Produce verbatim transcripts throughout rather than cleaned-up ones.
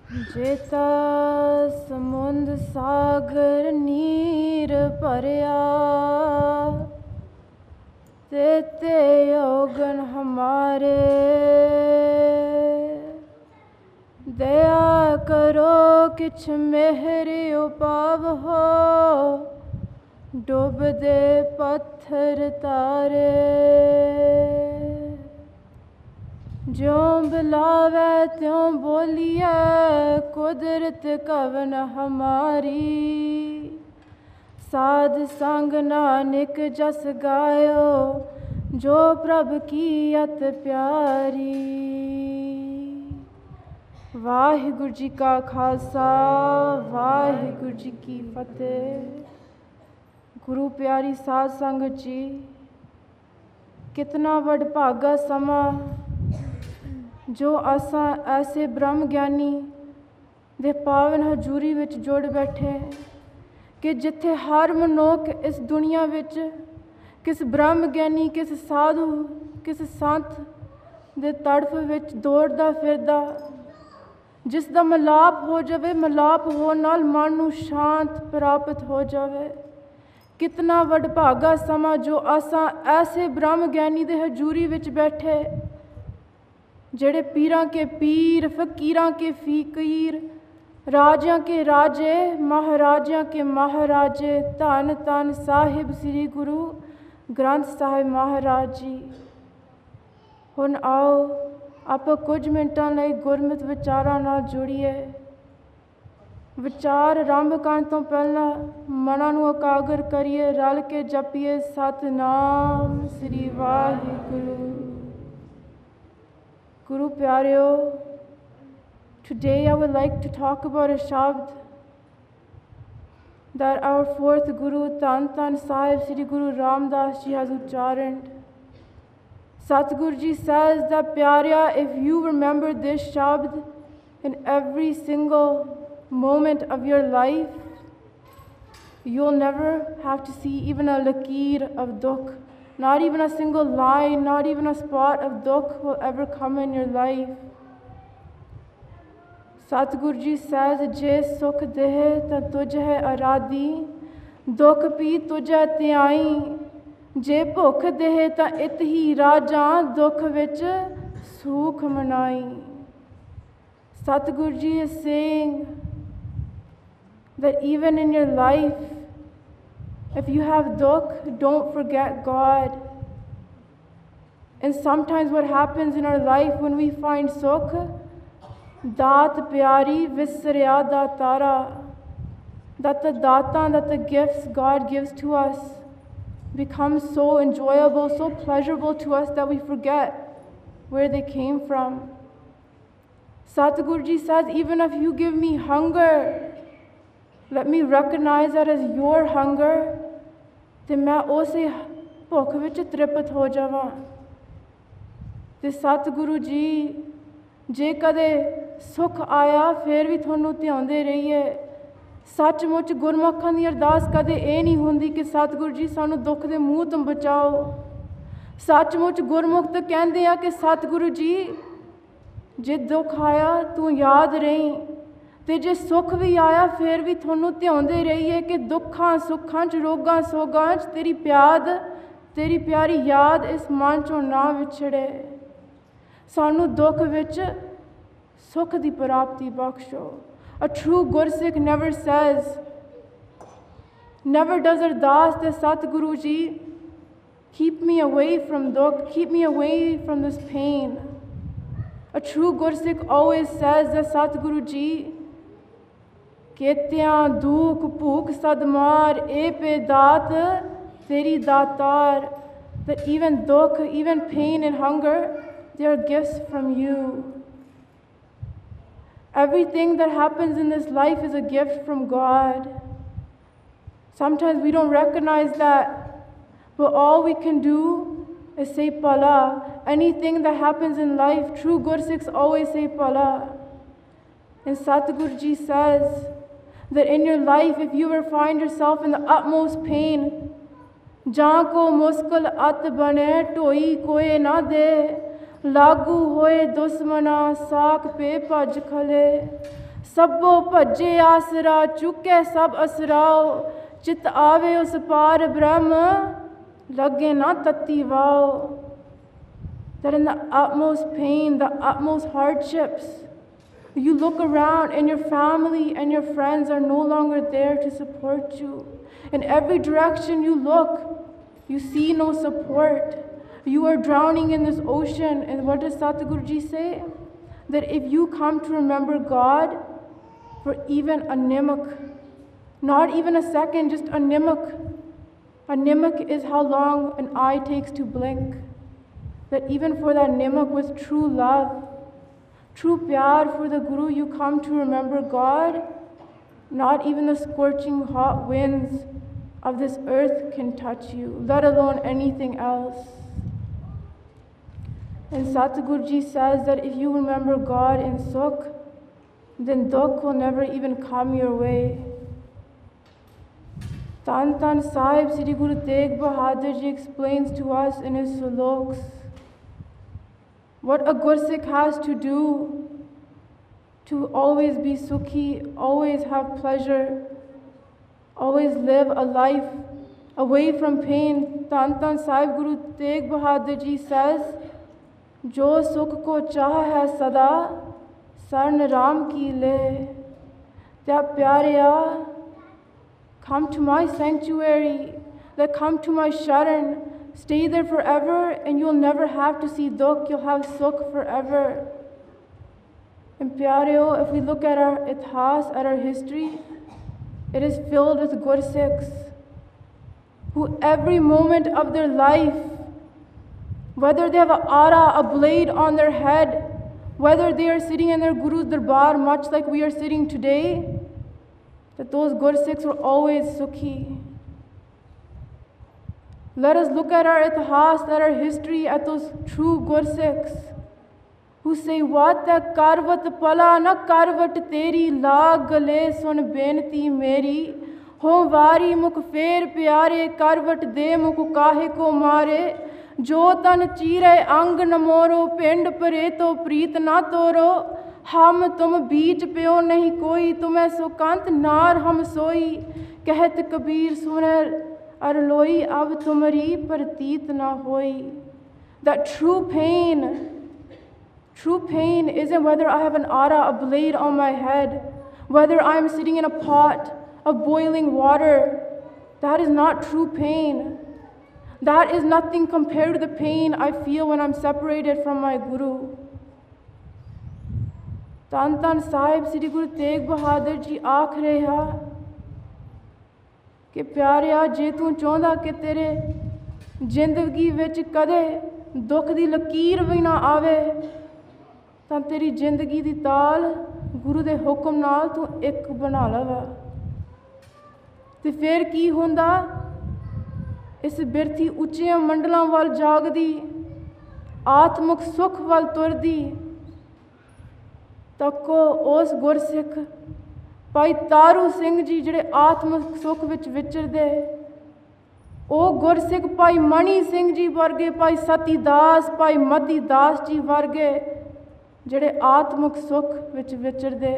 जेता समुंद सागर नीर भरिया तेते योगन हमारे दया करो किछ मेहरी उपाव हो डूब दे पत्थर तारे ज्यों बुलावे त्यों बोलिए कुदरत कवन हमारी साध संग नानक जस गायो जो प्रभ की अत प्यारी। वाहिगुरु जी का खालसा वाहिगुरु जी की फतेह। गुरु प्यारी साध संगत जी, कितना वडभागा समा जो असा ऐसे ब्रह्म ज्ञानी दे पावन हजूरी विच जुड़ बैठे कि जिथे हर मनुख इस दुनिया विच किस ब्रह्म ज्ञानी किस साधु किस संत दे तड़फ विच दौड़दा फिरदा जिस दा मिलाप हो जावे मिलाप होण नाल मन नूं शांत प्राप्त हो जावे। कितना वडभागा समा जो असा ऐसे ब्रह्म ज्ञानी दे हजूरी विच बैठे जेड़े पीरां के पीर फकीरां के फकीर राजियां के राजे महाराजियां के महाराजे धन धन साहिब श्री गुरु ग्रंथ साहिब महाराज जी। हुण आओ आप कुछ मिनटां लई गुरमत विचारां नाल जुड़िए। विचार आरंभ करन तो पहला मनां नूं एकागर करिए रल के जपीए Satnam Shri Waheguru. Guru Pyareo, today I would like to talk about a shabd that our fourth Guru Tan Tan Sahib Sri Guru Ram Das Ji has ucharaned. Satguru Ji says that Pyarya, if you remember this shabd in every single moment of your life, you'll never have to see even a lakeer of dukh. Not even a single line, not even a spot of dukh will ever come in your life. Satguru Ji says, Je sukh deh ta tuj hai aradi, dukh pi tujhe tyai. Je bhukh deh ta it hi raja, dukh vich sukh manai. Satguru Ji is saying that even in your life, if you have dukh, don't forget God. And sometimes what happens in our life when we find sukh, daat pyari visarya datara, that the data, that the gifts God gives to us become so enjoyable, so pleasurable to us that we forget where they came from. Satguru Ji says, even if you give me hunger, let me recognize that as your hunger, ਤੇ ਮੈਂ ਉਸੇ ਭੁੱਖ ਵਿੱਚ ਤ੍ਰਿਪਤ ਹੋ ਜਾਵਾਂ। ਤੇ ਸਤਿਗੁਰੂ ਜੀ ਜੇ ਕਦੇ ਸੁੱਖ ਆਇਆ ਫਿਰ ਵੀ ਤੁਹਾਨੂੰ ਧਿਆਉਂਦੇ ਰਹੀਏ। ਸੱਚਮੁੱਚ ਗੁਰਮੁਖਾਂ ਦੀ ਅਰਦਾਸ ਕਦੇ ਇਹ ਨਹੀਂ ਹੁੰਦੀ ਕਿ ਸਤਿਗੁਰੂ ਜੀ ਸਾਨੂੰ ਦੁੱਖ ਦੇ ਮੂੰਹ ਤੋਂ ਬਚਾਓ। ਸੱਚਮੁੱਚ ਗੁਰਮੁਖ ਤਾਂ ਕਹਿੰਦੇ ਆ ਕਿ ਸਤਿਗੁਰੂ ਜੀ ਜੇ ਦੁੱਖ ਆਇਆ ਤੂੰ ਯਾਦ ਰਹੀਂ ਤੇ ਜੇ ਸੁੱਖ ਵੀ ਆਇਆ ਫਿਰ ਵੀ ਤੁਹਾਨੂੰ ਧਿਆਉਂਦੇ ਰਹੀਏ ਕਿ ਦੁੱਖਾਂ ਸੁੱਖਾਂ 'ਚ ਰੋਗਾਂ ਸੋਗਾਂ 'ਚ ਤੇਰੀ ਪਿਆਦ ਤੇਰੀ ਪਿਆਰੀ ਯਾਦ ਇਸ ਮਨ 'ਚੋਂ ਨਾ ਵਿਛੜੇ। ਸਾਨੂੰ ਦੁੱਖ ਵਿੱਚ ਸੁੱਖ ਦੀ ਪ੍ਰਾਪਤੀ ਬਖਸ਼ੋ। A true Gursikh never says, never does ardas te Satguru Ji, keep me away from dukh, keep me away from this pain. A true Gursikh always says that Satguru Ji, केत्यां दुख भूख सदमार ए पे दात तेरी दातार, that even dukh, even pain and hunger, they are gifts from you. Everything that happens in this life is a gift from God. Sometimes we don't recognize that, but all we can do is say Pala. Anything that happens in life, true Gursikhs always say Pala. And Satguru Ji says that in your life, if you ever find yourself in the utmost pain, ਜਾਂ ਕੋ ਮੁਸਕਲ ਅਤ ਬਣੇ ਢੋਈ ਕੋਏ ਨਾ ਦੇ, ਲਾਗੂ ਹੋਏ ਦੁਸ਼ਮਨਾ ਸਾਖ ਪੇ ਭੱਜ ਖਲੇ। सबो भज्जे आसरा चुके सब असराओ चित आवे उस पार ब्रह्म लगे ना तत्ती वाओ. That in the utmost pain, the utmost hardships, you look around and your family and your friends are no longer there to support you. In every direction you look, you see no support. You are drowning in this ocean. And what does Satguruji say? That if you come to remember God for even a nimak, not even a second, just a nimak. A nimak is how long an eye takes to blink. That even for that nimak with true love, true pyar for the Guru, you come to remember God, not even the scorching hot winds of this earth can touch you, let alone anything else. And Satguruji says that if you remember God in Sukh, then Dukh will never even come your way. Tan Tan Sahib Sri Guru Tegh Bahadur Ji explains to us in his sloks what a Gursikh has to do to always be sukhi, always have pleasure, always live a life away from pain. Tan Tan Sahib Guru Tegh Bahadur Ji says, Jo sukh ko chaha hai sada, sarn Ram ki le. Tya pyarya, come to my sanctuary, that come to my sharan, stay there forever and you'll never have to see dukh, you'll have sukh forever. And pyareo, if we look at our ithas, at our history, it is filled with Gursikhs who every moment of their life, whether they have a ara, a blade on their head, whether they are sitting in their Guru's darbar, much like we are sitting today, that those Gursikhs were always sukhi. Let us look at our itihas, at our history, at those true Gursikhs who say, what that karvat pala na karvat teri lag gale sun benti meri ho vari muk fer pyare karvat de muk kahe ko mare jo tan chire ang namoro pind pare to preet na toro हम तुम बीच प्यो नहीं कोई तुम्हें सुकांत नार हम सोई कहत कबीर सुनर अरलोई अब तुम्हारी प्रतीत ना होई. That true pain, true pain isn't whether I have an ara, a blade on my head, whether I am sitting in a pot of boiling water. That is not true pain. That is nothing compared to the pain I feel when I'm separated from my Guru. Tan Tan Sahib Sri Guru Tegh Bahadur Ji आख रहे हा कि प्यारिया जे तू चाहता कि तेरे जिंदगी विच कदे दुख दी लकीर भी ना आवे तां तेरी जिंदगी दी ताल गुरु दे हुक्म नाल तू एक बना लवा. ते फिर की हुंदा, इस बिरथी उच्चे मंडलां वल जागदी आत्मक सुख वल तुरदी तको उस गुरसिख भाई तारू सिंह जी जिहड़े आत्मक सुख विच विचरदे, ओ गुरसिख भाई मणि सिंह जी वर्गे, भाई सती दास, भाई मती दास जी वर्गे जिहड़े आत्मक सुख विच विचरदे.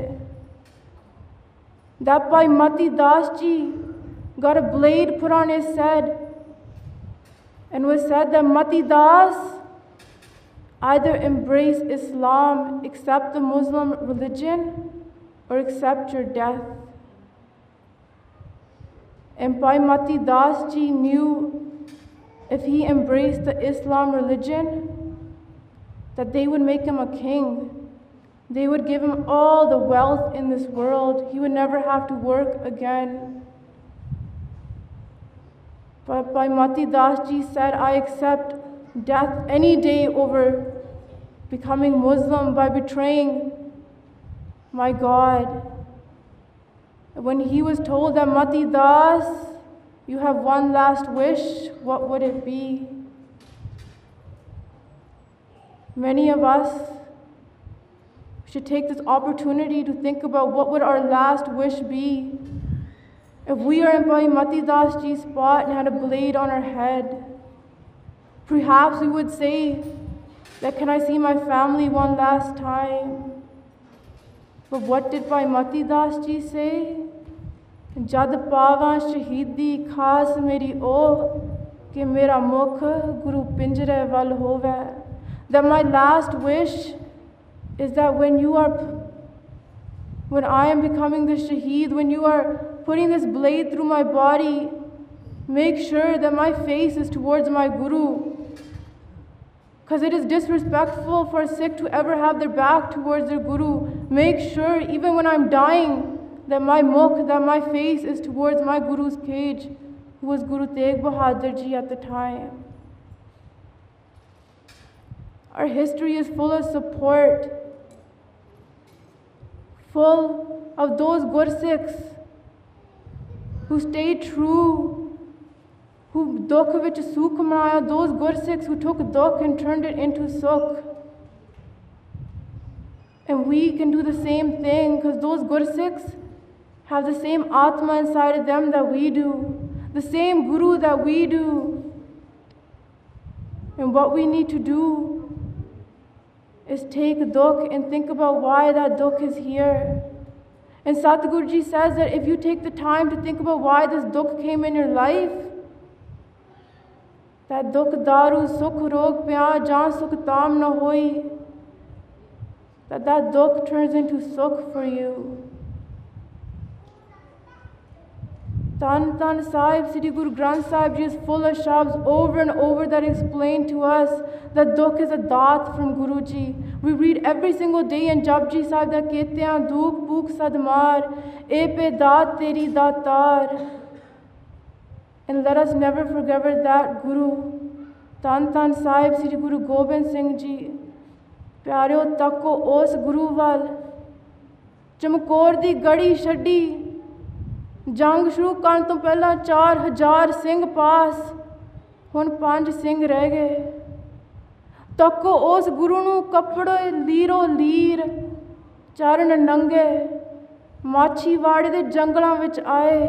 That भाई मती Das ji got a blade put on his head and was said that Mati Das either embrace Islam, accept the Muslim religion, or accept your death. And Bhai Mati Das ji knew if he embraced the Islam religion, that they would make him a king. They would give him all the wealth in this world. He would never have to work again. But Bhai Mati Das ji said, I accept death any day over becoming Muslim by betraying my God. When he was told that Mati Das, you have one last wish, what would it be? Many of us should take this opportunity to think about what would our last wish be. If we are in Bhai Mati Das ji's spot and had a blade on our head, perhaps we would say that, can I see my family one last time? But what did Bhai Mati Das Ji say? Jad pavan shahidi khas meri oh कि मेरा मुख गुरु पिंजरे वल होवे. That my last wish is that when you are, when I am becoming the shaheed, when you are putting this blade through my body, make sure that my face is towards my guru. Because it is disrespectful for a Sikh to ever have their back towards their guru. Make sure, even when I'm dying, that my mukh, that my face is towards my guru's cage, who was Guru Tegh Bahadur Ji at the time. Our history is full of support, full of those Gursikhs who stayed true, who dukh vich sukh manaya, those Gursikhs who took dukh and turned it into sukh. And we can do the same thing, because those Gursikhs have the same Atma inside of them that we do, the same Guru that we do. And what we need to do is take dukh and think about why that dukh is here. And Satguru Ji says that if you take the time to think about why this dukh came in your life, that dukh daru sukh rog pya jan sukh tam na hoi, that that dukh turns into sukh for you. Tan Tan Sahib, Sri Guru Granth Sahib Ji is full of shabds over and over that explain to us that dukh is a daat from Guru Ji. We read every single day in Japji Sahib that Ketyan Duk Puk Sadmar, E pe daat teri daatar. And let us never forget that Guru, Tan Tan Sahib Sri Guru Gobind Singh Ji. Pyareo takko os Guru wal, Chamkor di gadi shaddi. जंग शुरू करन तो पहला चार हजार सिंह पास, हुण पांच सिंह रह गए. तको उस गुरु नू कपड़े लीरो लीर, चरण नंगे, माछीवाड़े दे जंगलां विच आए.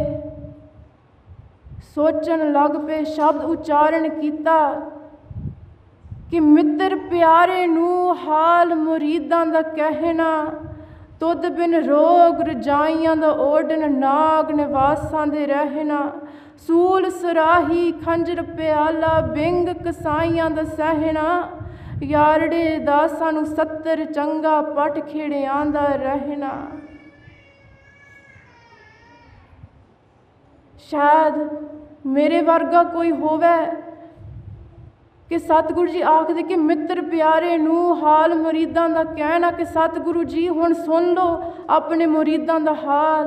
सोचन लग पे शब्द उच्चारण कीता कि मित्र प्यारे नू हाल मुरीदां दा कहना, तुद बिन रोग रजाइयां दा ओढ़न नाग निवासां दे रहना. सूल सराही खंजर प्याला बिंग कसाइयां दा सहना. यारड़े दा सानू सत्तर चंगा पट खेड़ियां दा रहना. शायद मेरे वर्गा कोई होवे कि सतगुरु जी आखदे कि मित्र प्यारे नू हाल मुरीदां दा कहना, कि सतगुरु जी हुण सुन लो अपने मुरीदां दा हाल.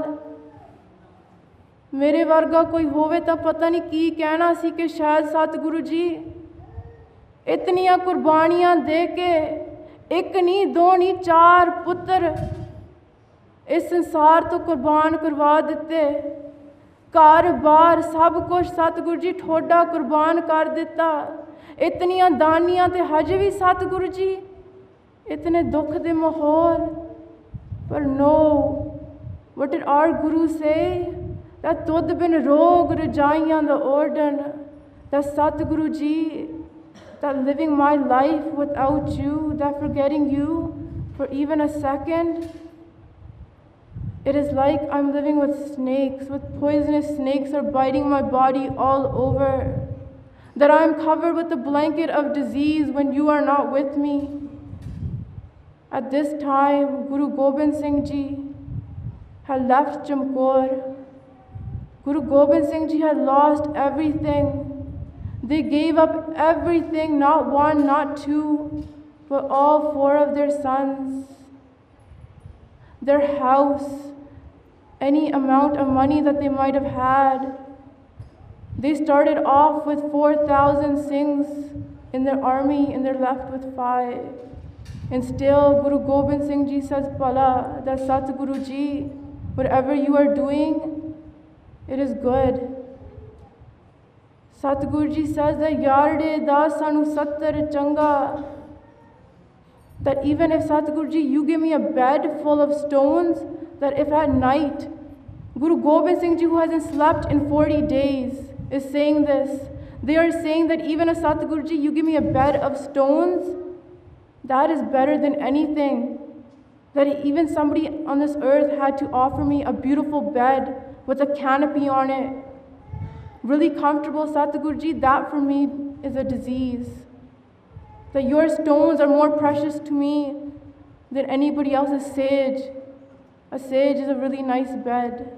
मेरे वर्गा कोई होवे तां पता नहीं की कहना सी कि शायद सतगुरु जी इतनियां कुर्बानियां दे के एक नहीं दो नहीं चार पुत्र इस संसार तो कुर्बान करवा दिते. घर बार सब कुछ सतगुरु जी ठोडा कुर्बान कर दिता. इतनियां दानियां ते हज भी सतगुरु जी इतने दुख दे माहौल. पर no, what did our Guru say? That तुद बिन रोग रजाइयां दा ओढ़न, that Satguru Ji, that living my life without you, that forgetting you for even a second, it is like I'm living with snakes, with poisonous snakes are biting my body all over. That I am covered with a blanket of disease when you are not with me. At this time, Guru Gobind Singh Ji had left Chamkor. Guru Gobind Singh Ji had lost everything. They gave up everything, not one, not two, but all four of their sons. Their house, any amount of money that they might have had. They started off with four thousand Singhs in their army and they're left with five. And still Guru Gobind Singh Ji says, Pala, that Satguru Ji, whatever you are doing, it is good. Satguru Ji says that Yarde da sanu sattar changa, that even if Satguru Ji, you give me a bed full of stones, that if at night, Guru Gobind Singh Ji, who hasn't slept in forty days, is saying this. They are saying that even a Satguru Ji, you give me a bed of stones, that is better than anything. That even somebody on this earth had to offer me a beautiful bed with a canopy on it, really comfortable. Satguruji, that for me is a disease. That your stones are more precious to me than anybody else's sage. A sage is a really nice bed.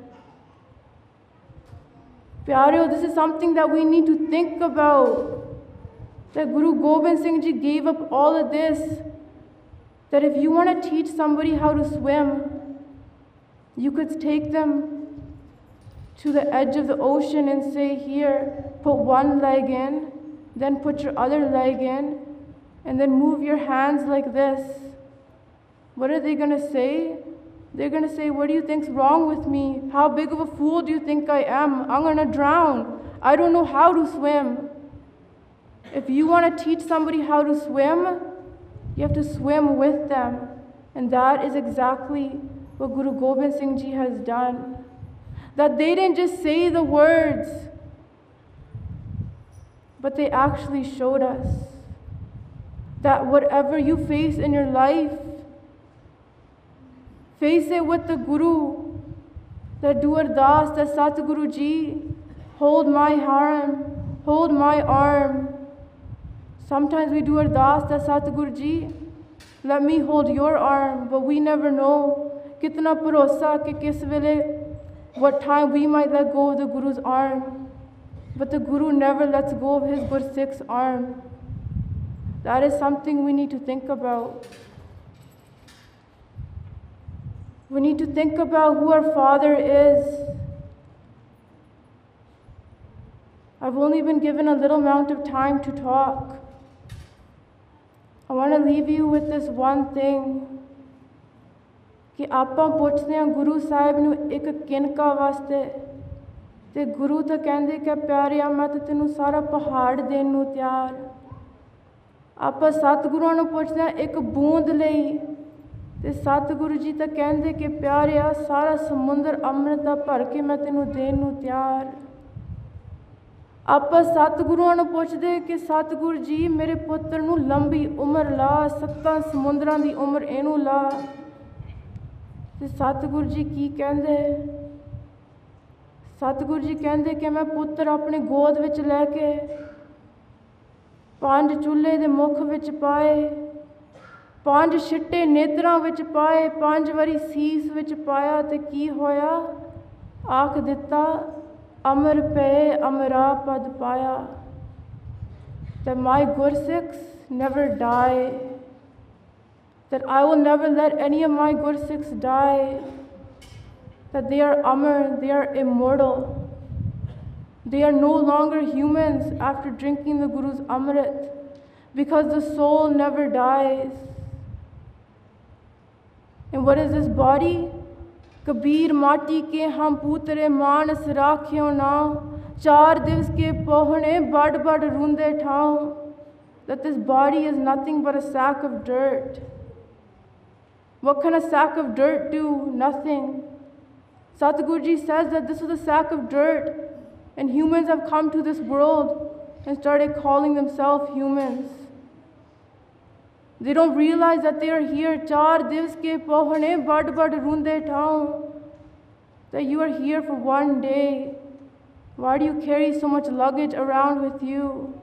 Pyareo, this is something that we need to think about. That Guru Gobind Singh Ji gave up all of this. That if you want to teach somebody how to swim, you could take them to the edge of the ocean and say, here, put one leg in, then put your other leg in, and then move your hands like this. What are they going to say? They're going to say, what do you think's wrong with me? How big of a fool do you think I am? I'm going to drown. I don't know how to swim. If you want to teach somebody how to swim, you have to swim with them. And that is exactly what Guru Gobind Singh Ji has done. That they didn't just say the words, but they actually showed us that whatever you face in your life, face it with the Guru. That do ardas, that Satguru Ji, hold my arm, hold my arm. Sometimes we do ardas, that Satguru Ji, let me hold your arm, but we never know kitna bharosa ke kis vele, what time we might let go of the Guru's arm. But the Guru never lets go of his Gursikh's arm. That is something we need to think about. We need to think about who our Father is. I've only been given a little amount of time to talk. I want to leave you with this one thing. कि आपां पुछदे हां गुरु साहिब नूं एक किनका वास्ते ते गुरु तां कहंदे कि प्यारिया मैं तां तैनूं सारा पहाड़ देण नूं त्यार। आपां सतगुरुआं नूं पुछदे हां एक बूंद लई ते सतगुरु जी तां कहंदे कि प्यारिया सारा समुंदर अमृत दा भर के मैं तैनूं देण नूं त्यार। आपां सतगुरुआं नूं पुछदे कि सतगुरु जी मेरे पुत्तर नूं लंबी उम्र ला, सत्तां समुंदरां दी उम्र इहनूं ला। ते सतगुरु जी की कहंदे? सतगुरु जी कहंदे कि मैं पुत्तर अपने गोद विच लैके पंज चूल्हे दे मुख विच पाए, पंज छिट्टे नेत्रां विच पाए, पंज वारी सीस विच पाया ते की होया? आख दिता अमर पे अमरा पद पाया। That my Gursikhs never die. That I will never let any of my Gursikhs die. That they are Amar, they are immortal. They are no longer humans after drinking the Guru's Amrit, because the soul never dies. And what is this body? Kabir mati ke hum putre manas rakhyo na, char divs ke pohne bad bad runde thao. That this body is nothing but a sack of dirt. What can a sack of dirt do? Nothing. Satguruji says that this is a sack of dirt, and humans have come to this world and started calling themselves humans. They don't realize that they are here. Char divs ke pohne bad bad runde thao. That you are here for one day. Why do you carry so much luggage around with you?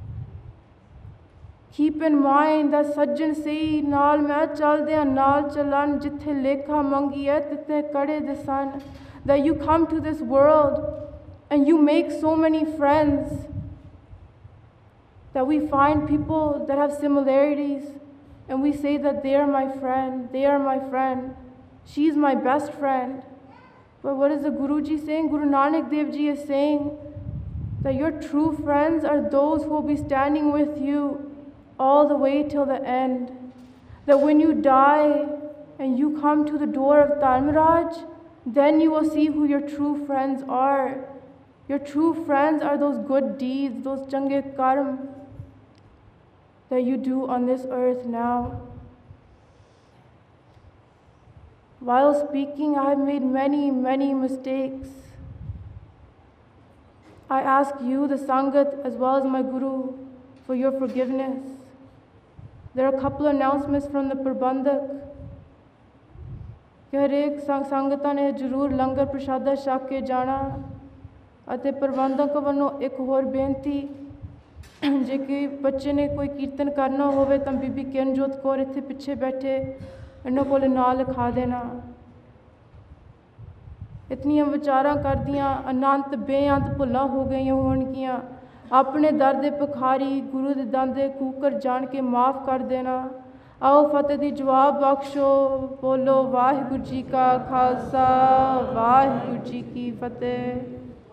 Keep in mind that Sajjan sei naal main chaldiyan naal chalan, jithe lekha mangi hai tithe kade disan. That you come to this world and you make so many friends. That we find people that have similarities and we say that they are my friend, they are my friend, she's my best friend. But what is the Guruji saying? Guru Nanak Dev Ji is saying that your true friends are those who will be standing with you all the way till the end. That when you die and you come to the door of Dharmaraj, then you will see who your true friends are. Your true friends are those good deeds, those change karm that you do on this earth now. While speaking, I have made many, many mistakes. I ask you, the Sangat, as well as my Guru, for your forgiveness. There are a couple of announcements from the Prabandhak. ਕਿ ਹਰੇਕ ਸੰਗ ਸੰਗਤਾਂ ਨੇ ਜ਼ਰੂਰ ਲੰਗਰ ਪ੍ਰਸ਼ਾਦਾ ਛਕ ਕੇ ਜਾਣਾ। ਅਤੇ ਪ੍ਰਬੰਧਕ ਵੱਲੋਂ ਇੱਕ ਹੋਰ ਬੇਨਤੀ, ਜੇ ਕਿ ਬੱਚੇ ਨੇ ਕੋਈ ਕੀਰਤਨ ਕਰਨਾ ਹੋਵੇ ਤਾਂ ਬੀਬੀ ਕਿਰਨਜੋਤ ਕੌਰ ਇੱਥੇ ਪਿੱਛੇ ਬੈਠੇ ਇਹਨਾਂ ਕੋਲ ਨਾਂ ਲਿਖਾ ਦੇਣਾ। ਇਤਨੀਆਂ ਵਿਚਾਰਾਂ ਕਰਦੀਆਂ ਅਨੰਤ ਬੇਅੰਤ ਭੁੱਲਾਂ ਹੋ ਗਈਆਂ ਹੋਣਗੀਆਂ। ਆਪਣੇ ਦਰ ਦੇ ਭਿਖਾਰੀ ਗੁਰੂ ਦੇ ਦਰ ਦੇ ਕੂਕਰ ਜਾਣ ਕੇ ਮਾफ़ ਕਰ ਦੇਣਾ। ਆਓ ਫਤਿਹ ਦੀ ਜਵਾਬ ਬਖਸ਼ੋ। ਬੋਲੋ ਵਾਹਿਗੁਰੂ ਜੀ ਕਾ ਖਾਲਸਾ, ਵਾਹਿਗੁਰੂ ਜੀ ਕੀ ਫਤਿਹ।